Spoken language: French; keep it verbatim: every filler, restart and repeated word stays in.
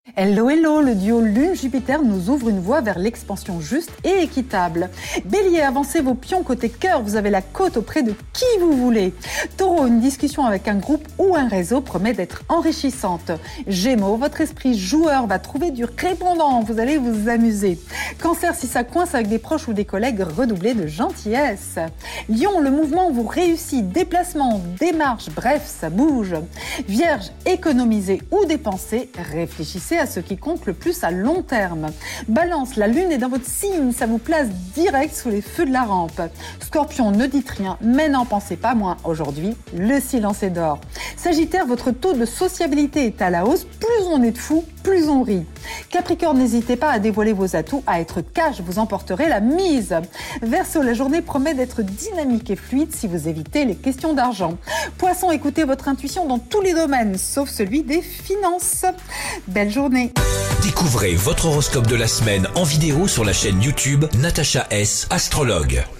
Hello, hello, le duo Lune-Jupiter nous ouvre une voie vers l'expansion juste et équitable. Bélier, avancez vos pions côté cœur, vous avez la cote auprès de qui vous voulez. Taureau, une discussion avec un groupe ou un réseau promet d'être enrichissante. Gémeaux, votre esprit joueur va trouver du répondant, vous allez vous amuser. Cancer, si ça coince avec des proches ou des collègues, redoublez de gentillesse. Lion, le mouvement vous réussit, déplacement, démarche, bref, ça bouge. Vierge, économisez ou dépensez, réfléchissez à ce qui compte le plus à long terme. Balance, la lune est dans votre signe, ça vous place direct sous les feux de la rampe. Scorpion, ne dites rien, mais n'en pensez pas moins. Aujourd'hui, le silence est d'or. Sagittaire, votre taux de sociabilité est à la hausse. Plus on est de fous, plus on rit. Capricorne, n'hésitez pas à dévoiler vos atouts, à être cash, vous emporterez la mise. Verseau, la journée promet d'être dynamique et fluide si vous évitez les questions d'argent. Poisson, écoutez votre intuition dans tous les domaines, sauf celui des finances. Belle journée. Découvrez votre horoscope de la semaine en vidéo sur la chaîne YouTube Natacha S, astrologue.